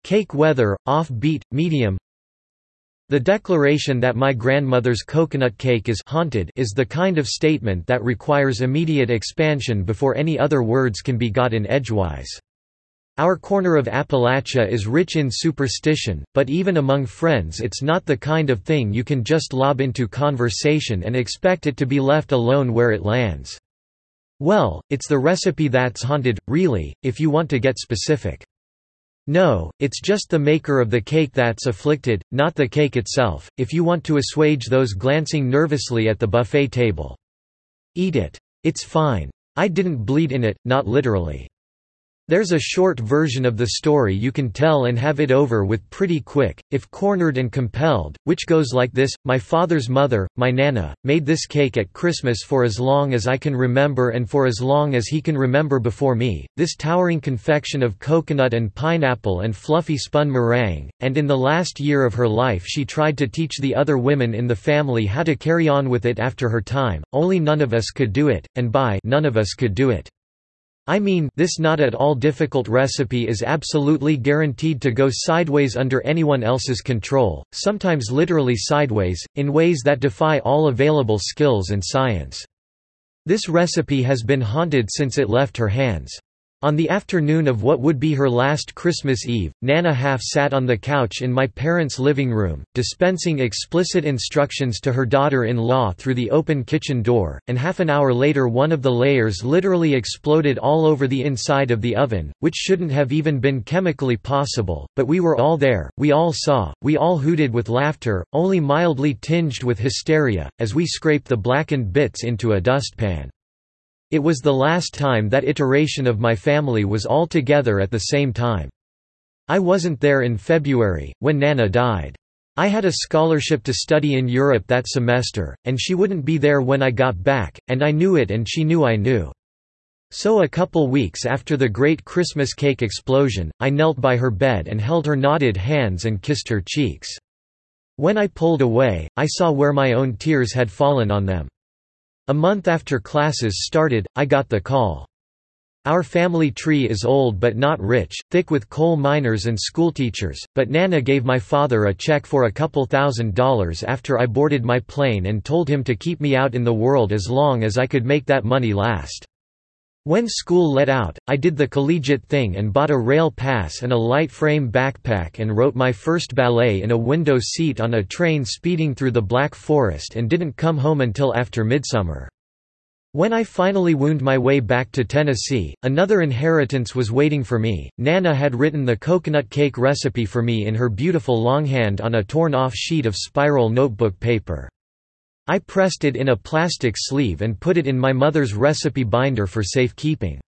Cake weather, off-beat, medium. The declaration that my grandmother's coconut cake is haunted is the kind of statement that requires immediate expansion before any other words can be got in edgewise. Our corner of Appalachia is rich in superstition, but even among friends it's not the kind of thing you can just lob into conversation and expect it to be left alone where it lands. Well, it's the recipe that's haunted, really, if you want to get specific. No, it's just the maker of the cake that's afflicted, not the cake itself, if you want to assuage those glancing nervously at the buffet table. Eat it. It's fine. I didn't bleed in it, not literally. There's a short version of the story you can tell and have it over with pretty quick, if cornered and compelled, which goes like this: my father's mother, my Nana, made this cake at Christmas for as long as I can remember and for as long as he can remember before me, this towering confection of coconut and pineapple and fluffy spun meringue, and in the last year of her life she tried to teach the other women in the family how to carry on with it after her time, only none of us could do it, and by none of us could do it. I mean, this not at all difficult recipe is absolutely guaranteed to go sideways under anyone else's control, sometimes literally sideways, in ways that defy all available skills and science. This recipe has been haunted since it left her hands. On the afternoon of what would be her last Christmas Eve, Nana half sat on the couch in my parents' living room, dispensing explicit instructions to her daughter-in-law through the open kitchen door, and half an hour later one of the layers literally exploded all over the inside of the oven, which shouldn't have even been chemically possible, but we were all there, we all saw, we all hooted with laughter, only mildly tinged with hysteria, as we scraped the blackened bits into a dustpan. It was the last time that iteration of my family was all together at the same time. I wasn't there in February, when Nana died. I had a scholarship to study in Europe that semester, and she wouldn't be there when I got back, and I knew it and she knew I knew. So a couple weeks after the great Christmas cake explosion, I knelt by her bed and held her knotted hands and kissed her cheeks. When I pulled away, I saw where my own tears had fallen on them. A month after classes started, I got the call. Our family tree is old but not rich, thick with coal miners and schoolteachers, but Nana gave my father a check for a couple $1,000s after I boarded my plane and told him to keep me out in the world as long as I could make that money last. When school let out, I did the collegiate thing and bought a rail pass and a light frame backpack and wrote my first ballet in a window seat on a train speeding through the Black Forest and didn't come home until after midsummer. When I finally wound my way back to Tennessee, another inheritance was waiting for me. Nana had written the coconut cake recipe for me in her beautiful longhand on a torn-off sheet of spiral notebook paper. I pressed it in a plastic sleeve and put it in my mother's recipe binder for safekeeping.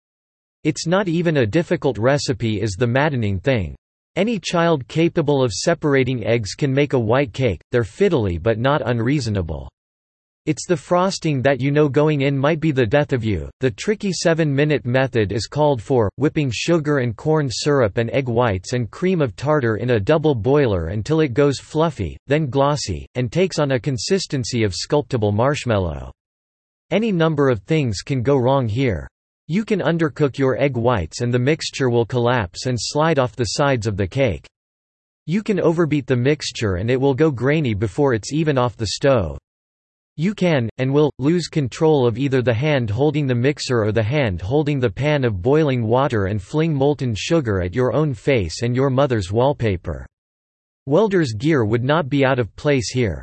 It's not even a difficult recipe is the maddening thing. Any child capable of separating eggs can make a white cake, they're fiddly but not unreasonable. It's the frosting that you know going in might be the death of you. The tricky 7-minute method is called for, whipping sugar and corn syrup and egg whites and cream of tartar in a double boiler until it goes fluffy, then glossy, and takes on a consistency of sculptable marshmallow. Any number of things can go wrong here. You can undercook your egg whites and the mixture will collapse and slide off the sides of the cake. You can overbeat the mixture and it will go grainy before it's even off the stove. You can, and will, lose control of either the hand holding the mixer or the hand holding the pan of boiling water and fling molten sugar at your own face and your mother's wallpaper. Welder's gear would not be out of place here.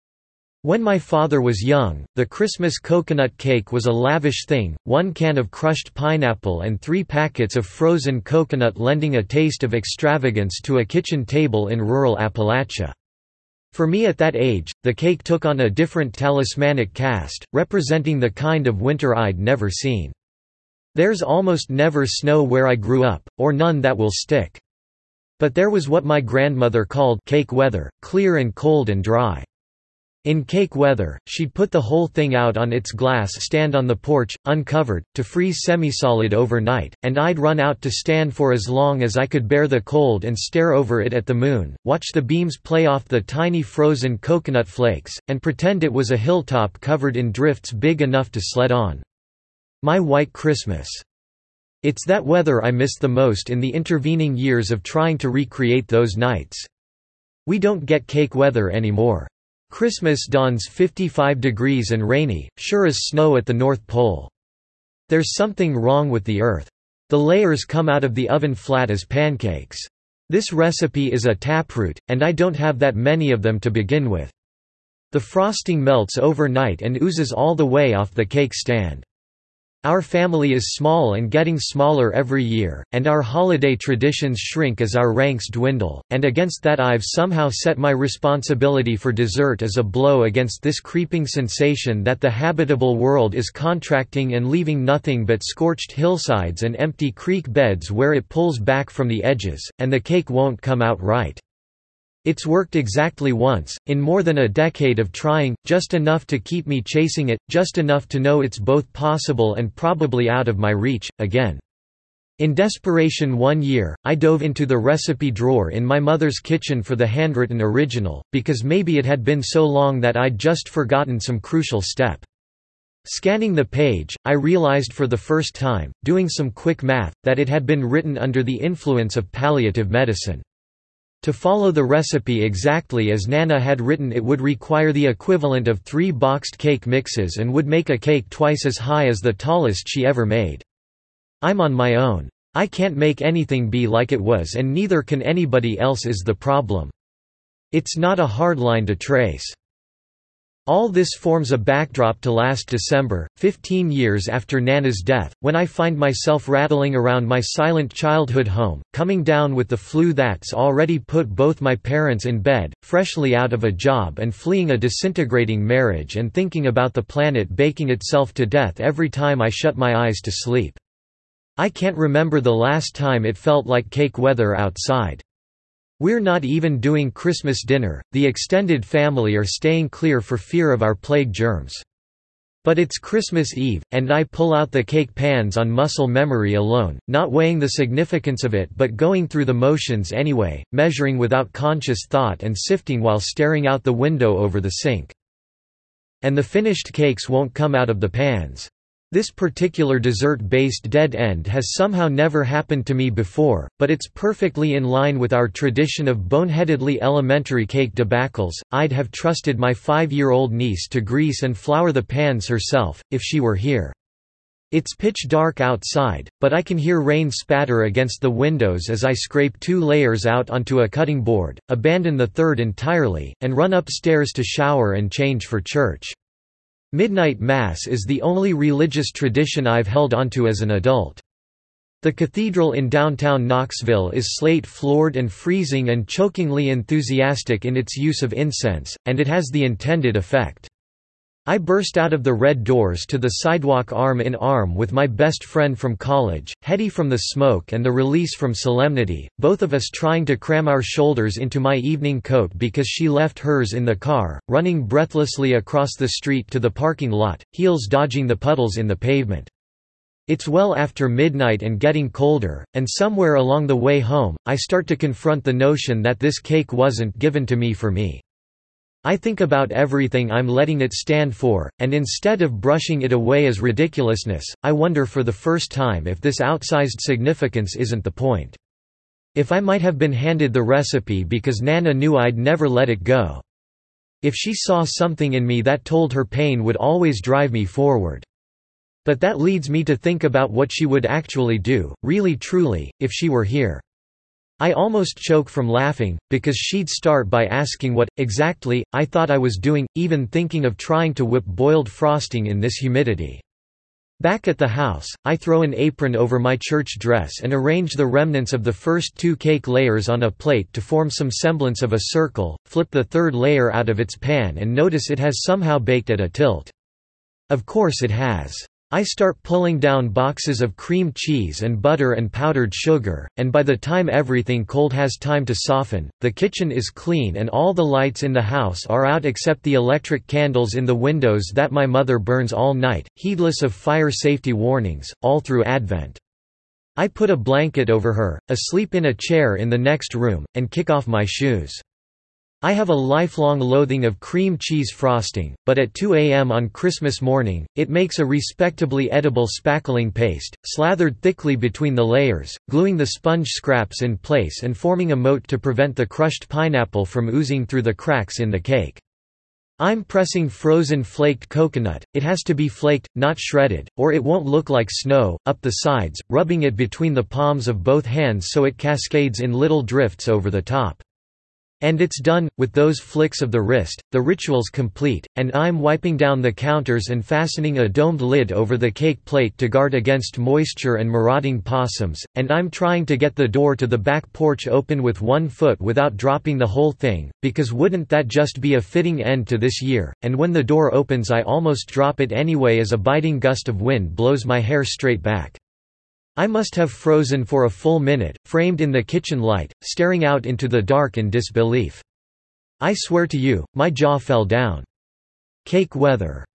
When my father was young, the Christmas coconut cake was a lavish thing, 1 can of crushed pineapple and 3 packets of frozen coconut lending a taste of extravagance to a kitchen table in rural Appalachia. For me at that age, the cake took on a different talismanic cast, representing the kind of winter I'd never seen. There's almost never snow where I grew up, or none that will stick. But there was what my grandmother called cake weather, clear and cold and dry. In cake weather, she'd put the whole thing out on its glass stand on the porch, uncovered, to freeze semi-solid overnight, and I'd run out to stand for as long as I could bear the cold and stare over it at the moon, watch the beams play off the tiny frozen coconut flakes, and pretend it was a hilltop covered in drifts big enough to sled on. My white Christmas. It's that weather I miss the most in the intervening years of trying to recreate those nights. We don't get cake weather anymore. Christmas dawns 55 degrees and rainy, sure as snow at the North Pole. There's something wrong with the earth. The layers come out of the oven flat as pancakes. This recipe is a taproot, and I don't have that many of them to begin with. The frosting melts overnight and oozes all the way off the cake stand. Our family is small and getting smaller every year, and our holiday traditions shrink as our ranks dwindle, and against that I've somehow set my responsibility for dessert as a blow against this creeping sensation that the habitable world is contracting and leaving nothing but scorched hillsides and empty creek beds where it pulls back from the edges, and the cake won't come out right. It's worked exactly once, in more than a decade of trying, just enough to keep me chasing it, just enough to know it's both possible and probably out of my reach, again. In desperation one year, I dove into the recipe drawer in my mother's kitchen for the handwritten original, because maybe it had been so long that I'd just forgotten some crucial step. Scanning the page, I realized for the first time, doing some quick math, that it had been written under the influence of palliative medicine. To follow the recipe exactly as Nana had written it would require the equivalent of 3 boxed cake mixes and would make a cake twice as high as the tallest she ever made. I'm on my own. I can't make anything be like it was, and neither can anybody else is the problem. It's not a hard line to trace. All this forms a backdrop to last December, 15 years after Nana's death, when I find myself rattling around my silent childhood home, coming down with the flu that's already put both my parents in bed, freshly out of a job and fleeing a disintegrating marriage, and thinking about the planet baking itself to death every time I shut my eyes to sleep. I can't remember the last time it felt like cake weather outside. We're not even doing Christmas dinner, the extended family are staying clear for fear of our plague germs. But it's Christmas Eve, and I pull out the cake pans on muscle memory alone, not weighing the significance of it but going through the motions anyway, measuring without conscious thought and sifting while staring out the window over the sink. And the finished cakes won't come out of the pans. This particular dessert-based dead end has somehow never happened to me before, but it's perfectly in line with our tradition of boneheadedly elementary cake debacles. I'd have trusted my 5-year-old niece to grease and flour the pans herself, if she were here. It's pitch dark outside, but I can hear rain spatter against the windows as I scrape 2 layers out onto a cutting board, abandon the third entirely, and run upstairs to shower and change for church. Midnight Mass is the only religious tradition I've held onto as an adult. The cathedral in downtown Knoxville is slate-floored and freezing and chokingly enthusiastic in its use of incense, and it has the intended effect. I burst out of the red doors to the sidewalk arm in arm with my best friend from college, heady from the smoke and the release from solemnity, both of us trying to cram our shoulders into my evening coat because she left hers in the car, running breathlessly across the street to the parking lot, heels dodging the puddles in the pavement. It's well after midnight and getting colder, and somewhere along the way home, I start to confront the notion that this cake wasn't given to me for me. I think about everything I'm letting it stand for, and instead of brushing it away as ridiculousness, I wonder for the first time if this outsized significance isn't the point. If I might have been handed the recipe because Nana knew I'd never let it go. If she saw something in me that told her pain would always drive me forward. But that leads me to think about what she would actually do, really truly, if she were here. I almost choke from laughing, because she'd start by asking what, exactly, I thought I was doing, even thinking of trying to whip boiled frosting in this humidity. Back at the house, I throw an apron over my church dress and arrange the remnants of the first 2 cake layers on a plate to form some semblance of a circle, flip the 3rd layer out of its pan and notice it has somehow baked at a tilt. Of course it has. I start pulling down boxes of cream cheese and butter and powdered sugar, and by the time everything cold has time to soften, the kitchen is clean and all the lights in the house are out except the electric candles in the windows that my mother burns all night, heedless of fire safety warnings, all through Advent. I put a blanket over her, asleep in a chair in the next room, and kick off my shoes. I have a lifelong loathing of cream cheese frosting, but at 2 a.m. on Christmas morning, it makes a respectably edible spackling paste, slathered thickly between the layers, gluing the sponge scraps in place and forming a moat to prevent the crushed pineapple from oozing through the cracks in the cake. I'm pressing frozen flaked coconut, it has to be flaked, not shredded, or it won't look like snow, up the sides, rubbing it between the palms of both hands so it cascades in little drifts over the top. And it's done. With those flicks of the wrist, the ritual's complete, and I'm wiping down the counters and fastening a domed lid over the cake plate to guard against moisture and marauding possums, and I'm trying to get the door to the back porch open with one foot without dropping the whole thing, because wouldn't that just be a fitting end to this year, and when the door opens I almost drop it anyway as a biting gust of wind blows my hair straight back. I must have frozen for a full minute, framed in the kitchen light, staring out into the dark in disbelief. I swear to you, my jaw fell down. Cake weather.